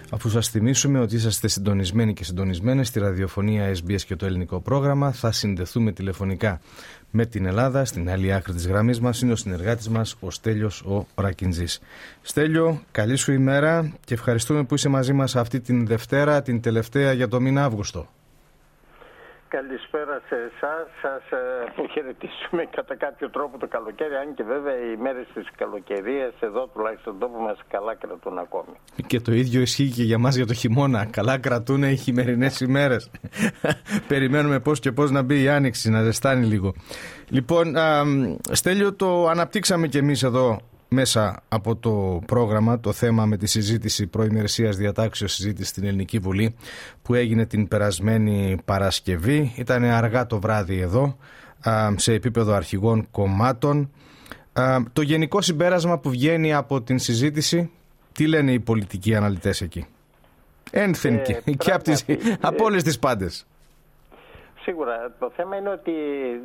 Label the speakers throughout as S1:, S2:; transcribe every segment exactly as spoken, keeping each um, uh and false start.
S1: Αφού σας θυμίσουμε ότι είσαστε συντονισμένοι και συντονισμένες στη ραδιοφωνία ες μπι ες και το ελληνικό πρόγραμμα, θα συνδεθούμε τηλεφωνικά με την Ελλάδα. Στην άλλη άκρη της γραμμής μας είναι ο συνεργάτης μας, ο Στέλιος ο Ρακιντζής. Στέλιο, καλή σου ημέρα και ευχαριστούμε που είσαι μαζί μας αυτή την Δευτέρα, την τελευταία για το μήνα Αύγουστο.
S2: Καλησπέρα σε εσάς, σας αποχαιρετήσουμε κατά κάποιο τρόπο το καλοκαίρι, αν και βέβαια οι μέρες της καλοκαιρίας εδώ τουλάχιστον τόπο μας καλά κρατούν ακόμη.
S1: Και το ίδιο ισχύει και για μας για το χειμώνα. Καλά κρατούν οι χειμερινές ημέρες. Περιμένουμε πώς και πώς να μπει η άνοιξη, να ζεστάνει λίγο. Λοιπόν, α, Στέλιο, το αναπτύξαμε και εμείς εδώ μέσα από το πρόγραμμα το θέμα με τη συζήτηση προημερησίας διατάξεως συζήτηση στην Ελληνική Βουλή που έγινε την περασμένη Παρασκευή. Ήταν αργά το βράδυ εδώ σε επίπεδο αρχηγών κομμάτων. Το γενικό συμπέρασμα που βγαίνει από την συζήτηση, τι λένε οι πολιτικοί αναλυτές εκεί? Ένθεν και, ε, και από, τις, ε, από όλες τις πάντες.
S2: Σίγουρα. Το θέμα είναι ότι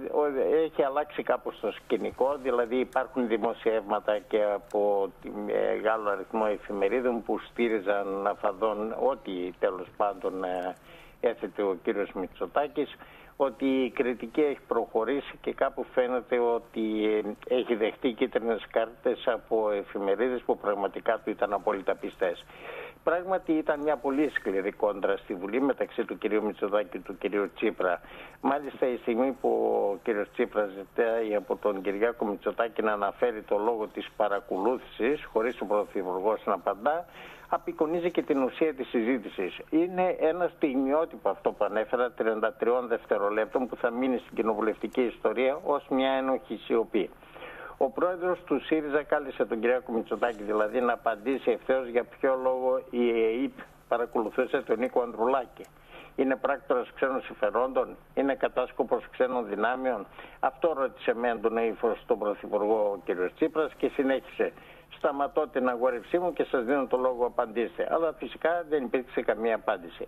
S2: έχει αλλάξει κάπως το σκηνικό, δηλαδή υπάρχουν δημοσιεύματα και από μεγάλο αριθμό εφημερίδων που στήριζαν αφαδόν ό,τι τέλος πάντων έθετε ο κύριος Μητσοτάκης, ότι η κριτική έχει προχωρήσει και κάπου φαίνεται ότι έχει δεχτεί κίτρινες κάρτες από εφημερίδες που πραγματικά του ήταν απόλυτα πιστές. Πράγματι ήταν μια πολύ σκληρή κόντρα στη Βουλή μεταξύ του κυρίου Μητσοτάκη και του κυρίου Τσίπρα. Μάλιστα η στιγμή που ο κύριος Τσίπρα ζητάει από τον Κυριάκο Μητσοτάκη να αναφέρει το λόγο της παρακολούθησης, χωρίς ο Πρωθυπουργός να απαντά, απεικονίζει και την ουσία της συζήτησης. Είναι ένα στιγμιότυπο αυτό που ανέφερα, τριάντα τρία δευτερολέπτων, που θα μείνει στην κοινοβουλευτική ιστορία ως μια ένοχη σιωπή. Ο πρόεδρος του ΣΥΡΙΖΑ κάλεσε τον Κυριάκο Μητσοτάκη δηλαδή να απαντήσει ευθέως για ποιο λόγο η ΕΕΠ παρακολουθούσε τον Νίκο Ανδρουλάκη. Είναι πράκτορας ξένων συμφερόντων, είναι κατάσκοπος ξένων δυνάμεων. Αυτό ρώτησε με έντονο ύφος τον Πρωθυπουργό ο κ. Τσίπρας και συνέχισε. Σταματώ την αγόρευσή μου και σας δίνω το λόγο, απαντήστε. Αλλά φυσικά δεν υπήρξε καμία απάντηση.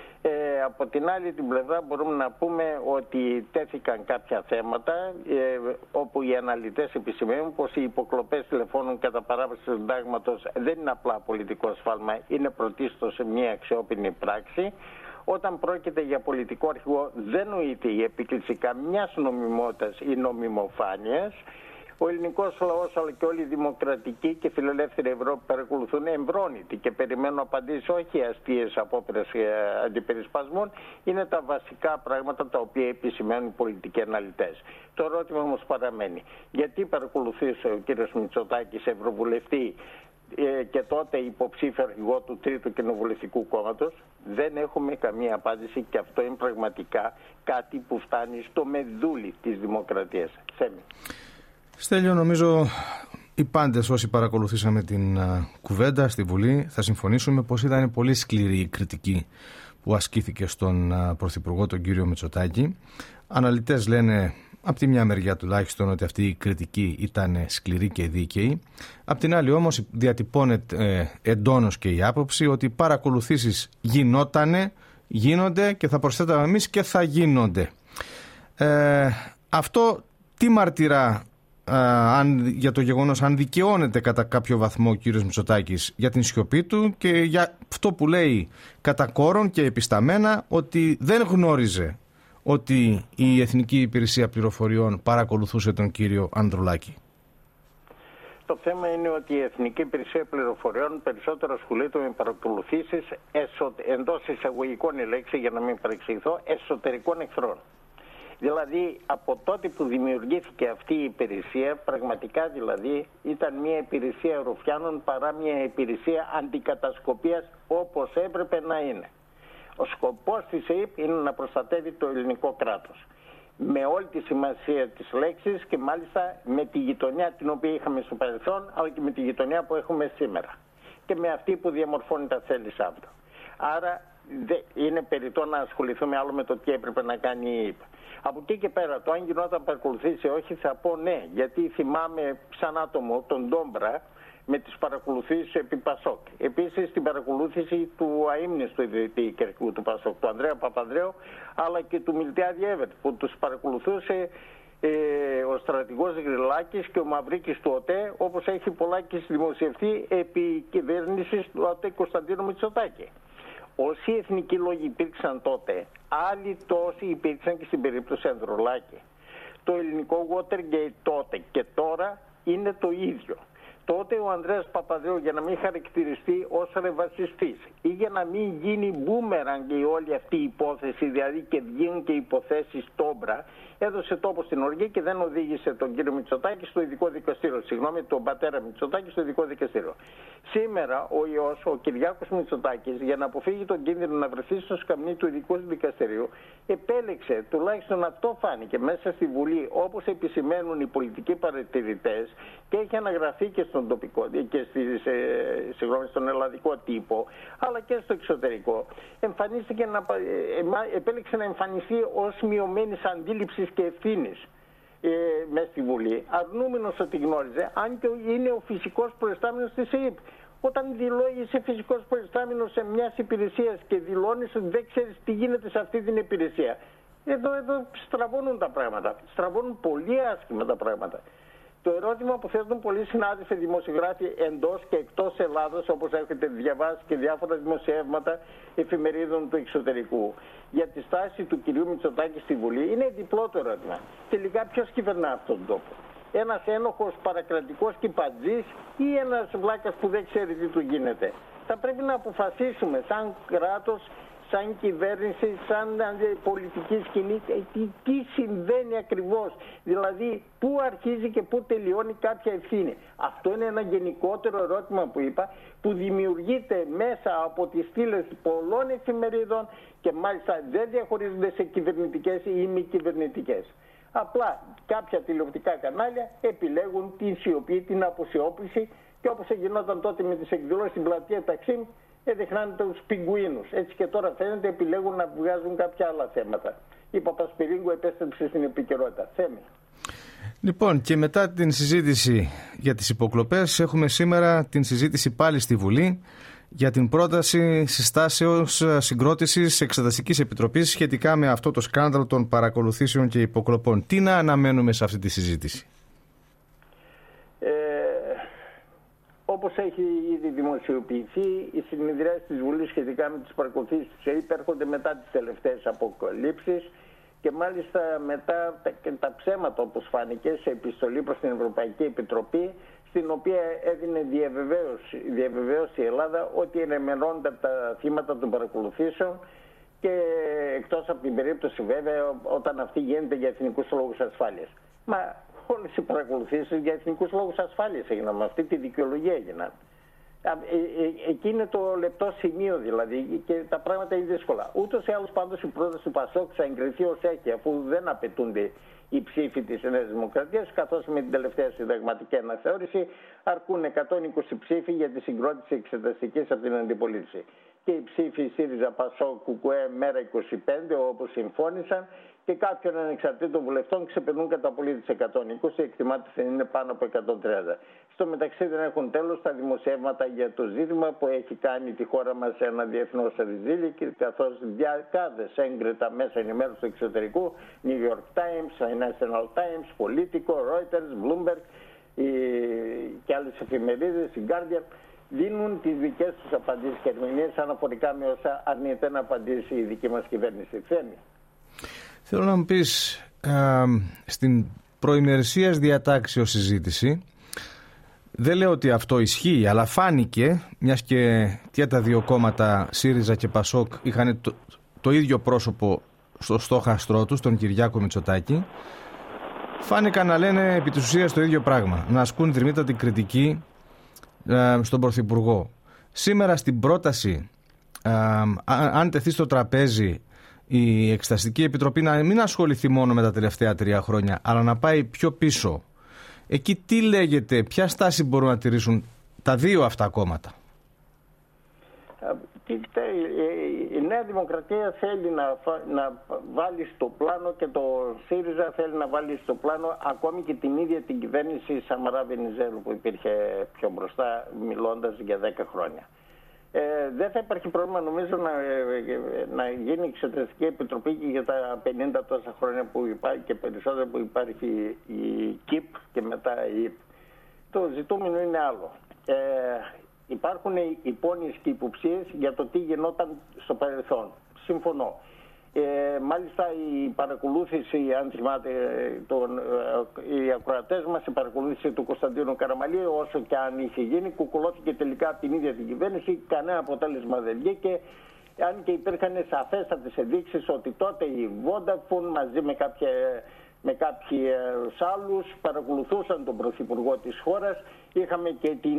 S2: Ε, από την άλλη την πλευρά μπορούμε να πούμε ότι τέθηκαν κάποια θέματα ε, όπου οι αναλυτές επισημαίνουν πως οι υποκλοπές τηλεφώνων κατά παράβαση του συντάγματος δεν είναι απλά πολιτικό σφάλμα, είναι πρωτίστως μια αξιόπινη πράξη. Όταν πρόκειται για πολιτικό αρχηγό δεν νοείται η επίκληση καμιάς νομιμότητας ή νομιμοφάνειας. Ο ελληνικός λαός αλλά και όλη η δημοκρατική και φιλελεύθερη Ευρώπη παρακολουθούν εμβρόνητοι και περιμένουν απαντήσεις, όχι αστείες απόπειρες αντιπερισπασμών. Είναι τα βασικά πράγματα τα οποία επισημαίνουν οι πολιτικοί αναλυτές. Το ερώτημα όμως παραμένει. Γιατί παρακολουθούσε ο κύριος Μητσοτάκης ευρωβουλευτή και τότε υποψήφιο αρχηγό του Τρίτου Κοινοβουλευτικού Κόμματος? Δεν έχουμε καμία απάντηση και αυτό είναι πραγματικά κάτι που φτάνει στο μεδούλι της δημοκρατίας. Θέμη.
S1: Στέλιο, νομίζω οι πάντες όσοι παρακολουθήσαμε την α, κουβέντα στη Βουλή θα συμφωνήσουμε πως ήταν πολύ σκληρή η κριτική που ασκήθηκε στον α, Πρωθυπουργό τον κύριο Μητσοτάκη. Αναλυτές λένε από τη μια μεριά τουλάχιστον ότι αυτή η κριτική ήταν σκληρή και δίκαιη. Απ' την άλλη όμως διατυπώνεται ε, εντόνως και η άποψη ότι οι παρακολουθήσεις γινότανε, γίνονται και θα προσθέταμε εμείς και θα γίνονται. Ε, αυτό τι μαρτυρά Uh, αν, για το γεγονός αν δικαιώνεται κατά κάποιο βαθμό ο κύριος Μητσοτάκης για την σιωπή του και για αυτό που λέει κατά κόρον και επισταμένα ότι δεν γνώριζε ότι η Εθνική Υπηρεσία Πληροφοριών παρακολουθούσε τον κύριο Ανδρουλάκη.
S2: Το θέμα είναι ότι η Εθνική Υπηρεσία Πληροφοριών περισσότερο ασχολείται με παρακολουθήσεις εσω... εντός εισαγωγικών η λέξη, για να μην παρεξηγηθώ, εσωτερικών εχθρών. Δηλαδή από τότε που δημιουργήθηκε αυτή η υπηρεσία, πραγματικά δηλαδή ήταν μια υπηρεσία ρουφιάνων παρά μια υπηρεσία αντικατασκοπίας όπως έπρεπε να είναι. Ο σκοπός της ΕΕΠ είναι να προστατεύει το ελληνικό κράτος. Με όλη τη σημασία της λέξης και μάλιστα με τη γειτονιά την οποία είχαμε στο παρελθόν, αλλά και με τη γειτονιά που έχουμε σήμερα. Και με αυτή που διαμορφώνει τα θέλησά του. Άρα είναι περιττό να ασχοληθούμε άλλο με το τι έπρεπε να κάνει η ΕΕΠ. Από εκεί και πέρα, το αν γινόταν παρακολουθήσει όχι, θα πω ναι, γιατί θυμάμαι σαν άτομο τον Ντόμπρα με τις παρακολουθήσεις επί Πασόκ. Επίσης την παρακολούθηση του αείμνηστου ιδρυτή κερκού του Πασόκ, του Ανδρέα Παπανδρέου, αλλά και του Μιλτιάδη Εύερτ, που τους παρακολουθούσε ε, ο στρατηγός Γρυλάκης και ο Μαυρίκης του ΟΤΕ, όπως έχει πολλάκις δημοσιευτεί επί κυβέρνησης του ΟΤΕ Κωνσταντίνου Μητσοτάκη. Όσοι εθνικοί λόγοι υπήρξαν τότε, άλλοι τόσοι υπήρξαν και στην περίπτωση Ανδρουλάκη. Το ελληνικό Watergate τότε και τώρα είναι το ίδιο. Τότε ο Ανδρέας Παπανδρέου, για να μην χαρακτηριστεί ως ρεβασιστής ή για να μην γίνει μπούμεραγκ η όλη αυτή η υπόθεση, δηλαδή και βγαίνουν και υποθέσεις τόμπρα, έδωσε τόπο στην οργή και δεν οδήγησε τον κύριο Μητσοτάκη στο ειδικό δικαστήριο. Συγγνώμη, τον πατέρα Μητσοτάκη στο ειδικό δικαστήριο. Σήμερα ο ιός, ο Κυριάκος Μητσοτάκης, για να αποφύγει τον κίνδυνο να βρεθεί στο σκαμνί του ειδικού δικαστηρίου, επέλεξε, τουλάχιστον αυτό φάνηκε μέσα στη Βουλή, όπως επισημαίνουν οι πολιτικοί παρατηρητές, και έχει αναγραφεί και στον τοπικό και στις, ε, συγγνώμη, στον ελλαδικό τύπο, αλλά και στο εξωτερικό. Εμφανίστηκε να, ε, επέλεξε να εμφανιστεί ως μειωμένης αντίληψης και ευθύνης ε, μέσα στη Βουλή, αρνούμενος ότι γνώριζε, αν και είναι ο φυσικός προϊστάμενος της ΕΕΠ. Όταν δηλώνει είσαι φυσικός προϊστάμενος σε μια υπηρεσία και δηλώνεις ότι δεν ξέρεις τι γίνεται σε αυτή την υπηρεσία, εδώ, εδώ στραβώνουν τα πράγματα. Στραβώνουν πολύ άσχημα τα πράγματα. Το ερώτημα που θέτουν πολλοί συνάδελφοι δημοσιογράφοι εντός και εκτός Ελλάδος, όπως έχετε διαβάσει και διάφορα δημοσιεύματα εφημερίδων του εξωτερικού, για τη στάση του κυρίου Μητσοτάκη στη Βουλή, είναι διπλό το ερώτημα. Τελικά ποιος κυβερνά αυτόν τον τόπο? Ένας ένοχος παρακρατικός κυπατζής ή ένας βλάκας που δεν ξέρει τι του γίνεται? Θα πρέπει να αποφασίσουμε σαν κράτος, σαν κυβέρνηση, σαν πολιτική σκηνή, τι, τι συμβαίνει ακριβώς. Δηλαδή, πού αρχίζει και πού τελειώνει κάποια ευθύνη. Αυτό είναι ένα γενικότερο ερώτημα που είπα, που δημιουργείται μέσα από τις στήλες πολλών εφημερίδων και μάλιστα δεν διαχωρίζονται σε κυβερνητικές ή μη κυβερνητικές. Απλά κάποια τηλεοπτικά κανάλια επιλέγουν την σιωπή, την αποσιώπηση, και όπως γινόταν τότε με τις εκδηλώσεις στην πλατεία Ταξίμ, έδειχναν τους πιγκουίνους. Έτσι και τώρα φαίνεται επιλέγουν να βγάζουν κάποια άλλα θέματα. Η Παπασπυρίγκου επέστρεψε στην επικαιρότητα. Θέμη.
S1: Λοιπόν, και μετά την συζήτηση για τις υποκλοπές, έχουμε σήμερα την συζήτηση πάλι στη Βουλή για την πρόταση συστάσεως συγκρότησης Εξεταστικής Επιτροπής σχετικά με αυτό το σκάνδαλο των παρακολουθήσεων και υποκλοπών. Τι να αναμένουμε σε αυτή τη συζήτηση?
S2: Ε, όπως έχει ήδη δημοσιοποιηθεί, οι συνεδριάσεις της Βουλής σχετικά με τις παρακολουθήσεις του ΣΕΙΠ έρχονται μετά τις τελευταίες αποκαλύψεις και μάλιστα μετά τα, και τα ψέματα, όπως φάνηκε σε επιστολή προς την Ευρωπαϊκή Επιτροπή, στην οποία έδινε διαβεβαίωση, διαβεβαίωση η Ελλάδα ότι ενημερώνονται τα θύματα των παρακολουθήσεων, και εκτός από την περίπτωση βέβαια όταν αυτή γίνεται για εθνικούς λόγους ασφάλειας. Μα όλες οι παρακολουθήσεις για εθνικούς λόγους ασφάλειας έγιναν, με αυτή τη δικαιολογία έγιναν. Εκεί είναι το λεπτό σημείο δηλαδή, και τα πράγματα είναι δύσκολα. Ούτως ή άλλως πάντως η πρόταση του Πασόκ θα εγκριθεί ως έχει, αφού δεν απαιτούνται οι ψήφοι της Νέας Δημοκρατίας, καθώς με την τελευταία συνταγματική αναθεώρηση αρκούν εκατόν είκοσι ψήφοι για τη συγκρότηση εξεταστικής από την αντιπολίτευση. Και οι ψήφοι ΣΥΡΙΖΑ, ΠΑΣΟΚ, ΚΚΕ, ΜΕΡΑ είκοσι πέντε, όπως συμφώνησαν, και κάποιων ανεξαρτήτων βουλευτών ξεπερνούν κατά πολύ τις εκατόν είκοσι, εκτιμάται ότι είναι πάνω από εκατόν τριάντα. Στο μεταξύ δεν έχουν τέλος τα δημοσιεύματα για το ζήτημα που έχει κάνει τη χώρα μας σε ένα διεθνώς ριζίλι, καθώς δεκάδες έγκριτα μέσα ενημέρωσης του εξωτερικού, New York Times, National Times, Politico, Reuters, Bloomberg η, και άλλες εφημερίδες, η Guardian, δίνουν τις δικές τους απαντήσεις και ερμηνείες αναφορικά με όσα αρνείται να απαντήσει η δική μας κυβέρνηση. Θέμη.
S1: Θέλω να μου πεις, ε, στην προημερησίας διατάξεως συζήτηση, δεν λέω ότι αυτό ισχύει, αλλά φάνηκε, μιας και, και τα δύο κόμματα ΣΥΡΙΖΑ και ΠΑΣΟΚ είχαν το, το ίδιο πρόσωπο στο στόχαστρό τους, τον Κυριάκο Μητσοτάκη, φάνηκαν να λένε επί της ουσίας το ίδιο πράγμα, να ασκούν δρυμύτατη κριτική ε, στον Πρωθυπουργό. Σήμερα στην πρόταση, ε, αν τεθεί στο τραπέζι η Εξεταστική Επιτροπή να μην ασχοληθεί μόνο με τα τελευταία τρία χρόνια, αλλά να πάει πιο πίσω, εκεί τι λέγεται, ποια στάση μπορούν να τηρήσουν τα δύο αυτά κόμματα?
S2: Η Νέα Δημοκρατία θέλει να, να βάλει στο πλάνο, και το ΣΥΡΙΖΑ θέλει να βάλει στο πλάνο ακόμη και την ίδια την κυβέρνηση Σαμαρά Βενιζέλου που υπήρχε πιο μπροστά, μιλώντας για δέκα χρόνια. Ε, δεν θα υπάρχει πρόβλημα νομίζω να, να γίνει εξεταστική επιτροπή και για τα πενήντα τόσα χρόνια που υπάρχει και περισσότερα που υπάρχει η ΚΙΠ και μετά η ΙΠ. Το ζητούμενο είναι άλλο. Ε, υπάρχουν υπόνοιες και υποψίες για το τι γινόταν στο παρελθόν. Συμφωνώ. Ε, μάλιστα η παρακολούθηση, αν θυμάται, τον, οι ακροατές μας, η παρακολούθηση του Κωνσταντίνου Καραμαλή, όσο και αν είχε γίνει, κουκουλώθηκε τελικά από την ίδια την κυβέρνηση, κανένα αποτέλεσμα δεν βγήκε, αν και υπήρχαν σαφέστατες ενδείξεις ότι τότε η Vodafone μαζί με κάποια με κάποιους άλλους παρακολουθούσαν τον Πρωθυπουργό της χώρας. Είχαμε και την,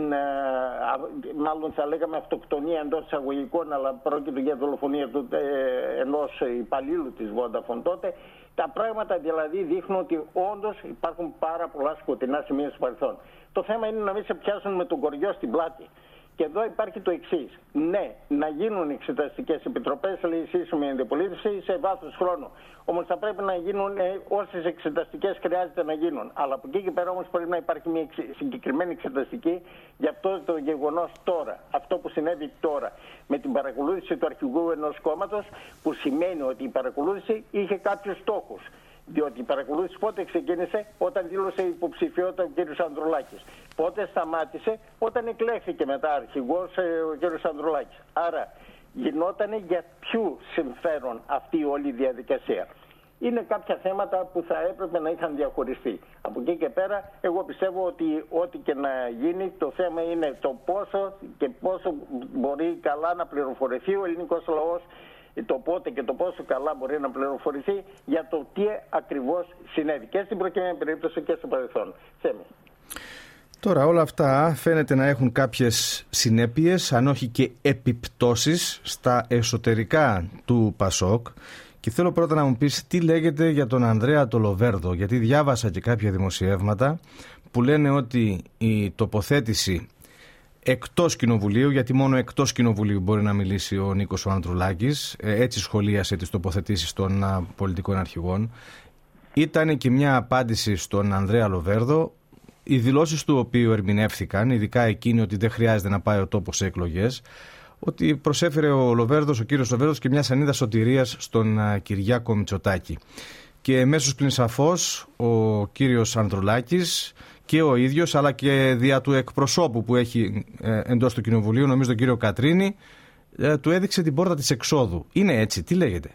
S2: μάλλον θα λέγαμε αυτοκτονία εντός εισαγωγικών, αλλά πρόκειται για δολοφονία του, ε, ενός υπαλλήλου της Vodafone τότε. Τα πράγματα δηλαδή δείχνουν ότι όντως υπάρχουν πάρα πολλά σκοτεινά σημεία στο παρελθόν. Το θέμα είναι να μην σε πιάσουν με τον κοριό στην πλάτη. Και εδώ υπάρχει το εξής. Ναι, να γίνουν εξεταστικές επιτροπές, λέει η σύσσωμη αντιπολίτευση, σε βάθος χρόνου. Όμως θα πρέπει να γίνουν ε, όσες εξεταστικές χρειάζεται να γίνουν. Αλλά από εκεί και πέρα όμως πρέπει να υπάρχει μια συγκεκριμένη εξεταστική για αυτό το γεγονός τώρα. Αυτό που συνέβη τώρα με την παρακολούθηση του αρχηγού ενός κόμματος, που σημαίνει ότι η παρακολούθηση είχε κάποιους στόχους. Διότι η παρακολούθηση πότε ξεκίνησε? Όταν δήλωσε υποψηφιότητα ο κ. Ανδρουλάκης. Πότε σταμάτησε? Όταν εκλέχθηκε μετά αρχηγός ο κ. Ανδρουλάκης. Άρα γινότανε για ποιου συμφέρον αυτή η όλη διαδικασία? Είναι κάποια θέματα που θα έπρεπε να είχαν διαχωριστεί. Από εκεί και πέρα εγώ πιστεύω ότι ό,τι και να γίνει, το θέμα είναι το πόσο και πόσο μπορεί καλά να πληροφορηθεί ο ελληνικός λαός, το πότε και το πόσο καλά μπορεί να πληροφορηθεί για το τι ακριβώς συνέβη και στην προκειμένη περίπτωση και στο παρελθόν. Θέμη.
S1: Τώρα όλα αυτά φαίνεται να έχουν κάποιες συνέπειες, αν όχι και επιπτώσεις, στα εσωτερικά του Πασόκ. Και θέλω πρώτα να μου πεις τι λέγεται για τον Ανδρέα το Λοβέρδο, γιατί διάβασα και κάποια δημοσιεύματα που λένε ότι η τοποθέτηση εκτός κοινοβουλίου, γιατί μόνο εκτός κοινοβουλίου μπορεί να μιλήσει ο Νίκος ο Ανδρουλάκης, έτσι σχολίασε τις τοποθετήσεις των πολιτικών αρχηγών, ήταν και μια απάντηση στον Ανδρέα Λοβέρδο, οι δηλώσεις του οποίου ερμηνεύθηκαν, ειδικά εκείνη ότι δεν χρειάζεται να πάει ο τόπος σε εκλογές, ότι προσέφερε ο Λοβέρδος, ο κύριος Λοβέρδος, και μια σανίδα σωτηρίας στον Κυριάκο Μητσοτάκη. Και εμέσως πλην σαφώς ο κύριος Ανδρουλάκης και ο ίδιος, αλλά και δια του εκπροσώπου που έχει ε, εντός του κοινοβουλίου, νομίζω τον κύριο Κατρίνη, ε, του έδειξε την πόρτα της εξόδου. Είναι έτσι? Τι λέγεται?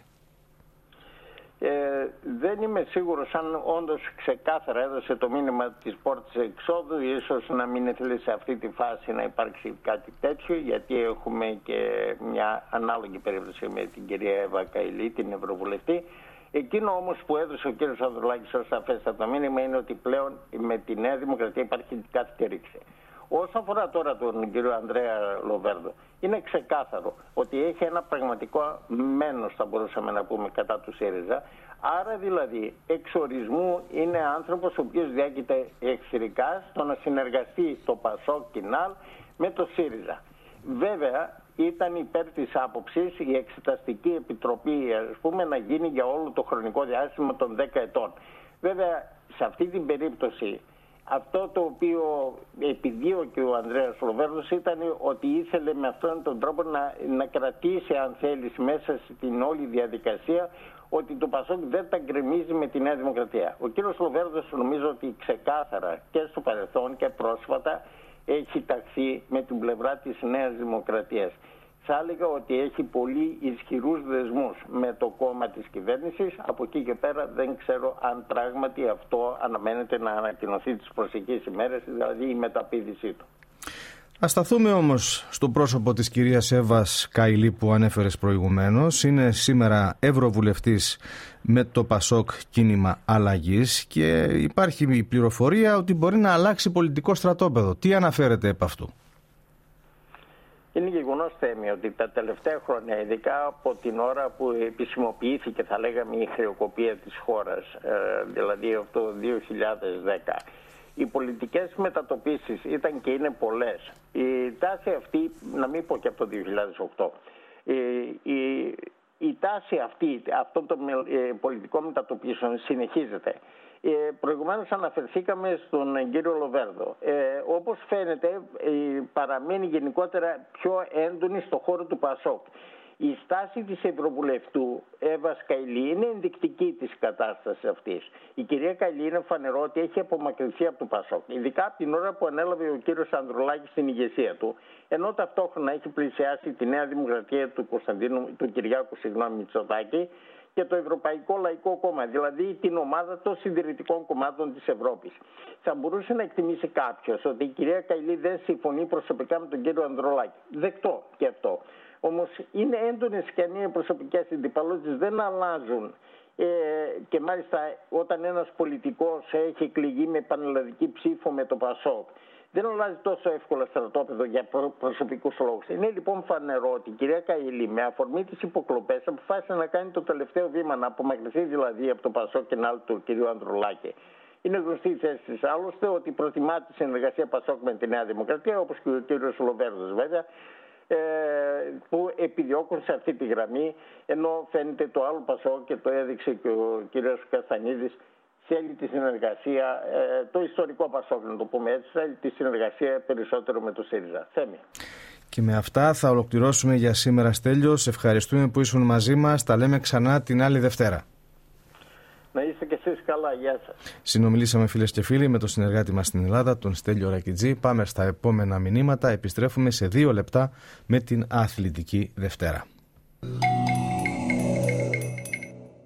S2: Ε, δεν είμαι σίγουρος αν όντως ξεκάθαρα έδωσε το μήνυμα της πόρτας εξόδου. Ίσως να μην ήθελε σε αυτή τη φάση να υπάρξει κάτι τέτοιο, γιατί έχουμε και μια ανάλογη περίπτωση με την κυρία Εύα Καηλή, την Ευρωβουλευτή. Εκείνο όμως που έδωσε ο κ. Ανδρουλάκης ως σαφέστατο μήνυμα είναι ότι πλέον με τη Νέα Δημοκρατία υπάρχει κάθε ρήξη. Όσον αφορά τώρα τον κύριο Ανδρέα Λοβέρδο, είναι ξεκάθαρο ότι έχει ένα πραγματικό μένος, θα μπορούσαμε να πούμε, κατά του ΣΥΡΙΖΑ. Άρα δηλαδή εξ ορισμού είναι άνθρωπος ο οποίος διάκειται εχθρικά στο να συνεργαστεί το ΠΑΣΟΚ Κινάλ με το ΣΥΡΙΖΑ. Βέβαια ήταν υπέρ της άποψης η Εξεταστική Επιτροπή, ας πούμε, να γίνει για όλο το χρονικό διάστημα των δέκα ετών. Βέβαια σε αυτή την περίπτωση αυτό το οποίο επιδίωκε ο Ανδρέας Λοβέρδος ήταν ότι ήθελε με αυτόν τον τρόπο να, να κρατήσει, αν θέλεις, μέσα στην όλη διαδικασία ότι το Πασόκ δεν τα γκρεμίζει με τη Νέα Δημοκρατία. Ο κύριος Λοβέρδος νομίζω ότι ξεκάθαρα και στο παρελθόν και πρόσφατα έχει ταχθεί με την πλευρά της Νέας Δημοκρατίας. Θα έλεγα ότι έχει πολύ ισχυρούς δεσμούς με το κόμμα της κυβέρνησης. Από εκεί και πέρα δεν ξέρω αν πράγματι αυτό αναμένεται να ανακοινωθεί τις προσεχείς ημέρες, δηλαδή η μεταπήδησή του.
S1: Ας σταθούμε όμως στο πρόσωπο της κυρίας Εύας Καηλή που ανέφερες προηγουμένως. Είναι σήμερα ευρωβουλευτής με το Πασόκ Κίνημα Αλλαγής και υπάρχει η πληροφορία ότι μπορεί να αλλάξει πολιτικό στρατόπεδο. Τι αναφέρεται επ' αυτού?
S2: Είναι γεγονός, Θέμη, ότι τα τελευταία χρόνια, ειδικά από την ώρα που επισημοποιήθηκε, θα λέγαμε, η χρεοκοπία της χώρας, δηλαδή αυτό το δύο χιλιάδες δέκα, οι πολιτικές μετατοπίσεις ήταν και είναι πολλές. Η τάση αυτή, να μην πω και από το δύο χιλιάδες οκτώ, η, η, η τάση αυτή αυτών των πολιτικών μετατοπίσεων συνεχίζεται. Ε, προηγουμένως αναφερθήκαμε στον κύριο Λοβέρδο. Ε, όπως φαίνεται ε, παραμένει γενικότερα πιο έντονη στο χώρο του Πασόκ. Η στάση της Ευρωβουλευτού Εύα Καηλή είναι ενδεικτική της κατάστασης αυτής. Η κυρία Καηλή είναι φανερό ότι έχει απομακρυνθεί από το Πασόκ, ειδικά από την ώρα που ανέλαβε ο κύριος Ανδρουλάκης στην ηγεσία του, ενώ ταυτόχρονα έχει πλησιάσει τη Νέα Δημοκρατία του, Κωνσταντίνου, του Κυριάκου συγγνώμη, Μητσοτάκη και το Ευρωπαϊκό Λαϊκό Κόμμα, δηλαδή την ομάδα των συντηρητικών κομμάτων της Ευρώπης. Θα μπορούσε να εκτιμήσει κάποιος ότι η κυρία Καηλή δεν συμφωνεί προσωπικά με τον κύριο Ανδρουλάκη. Δεκτό και αυτό. Όμως είναι έντονες και αν είναι προσωπικές αντιπαλότητες, δεν αλλάζουν. Ε, και μάλιστα όταν ένας πολιτικός έχει εκλεγεί με πανελλαδική ψήφο με το Πασόκ, δεν αλλάζει τόσο εύκολα στρατόπεδο για προσωπικούς λόγους. Είναι λοιπόν φανερό ότι η κυρία Καηλή με αφορμή τις υποκλοπές αποφάσισε να κάνει το τελευταίο βήμα, να απομακρυνθεί δηλαδή από το Πασόκ και άλλο του κυρίου Ανδρουλάκη. Είναι γνωστή η θέση της άλλωστε ότι προτιμά τη συνεργασία Πασόκ με τη Νέα Δημοκρατία, όπως και ο κύριος Λοβέρδος βέβαια, που επιδιώκουν σε αυτή τη γραμμή, ενώ φαίνεται το άλλο Πασόκ και το έδειξε και ο κύριος Καστανίδης, θέλει τη συνεργασία, το ιστορικό Πασόκ να το πούμε έτσι, θέλει τη συνεργασία περισσότερο με το ΣΥΡΙΖΑ. Θέμη.
S1: Και με αυτά θα ολοκληρώσουμε για σήμερα, Στέλιο. Σε ευχαριστούμε που ήσουν μαζί μας. Τα λέμε ξανά την άλλη Δευτέρα.
S2: Να είστε και εσείς καλά. Γεια σας.
S1: Συνομιλήσαμε φίλες και φίλοι με τον συνεργάτη μας στην Ελλάδα, τον Στέλιο Ρακιτζή. Πάμε στα επόμενα μηνύματα. Επιστρέφουμε σε δύο λεπτά με την Αθλητική Δευτέρα.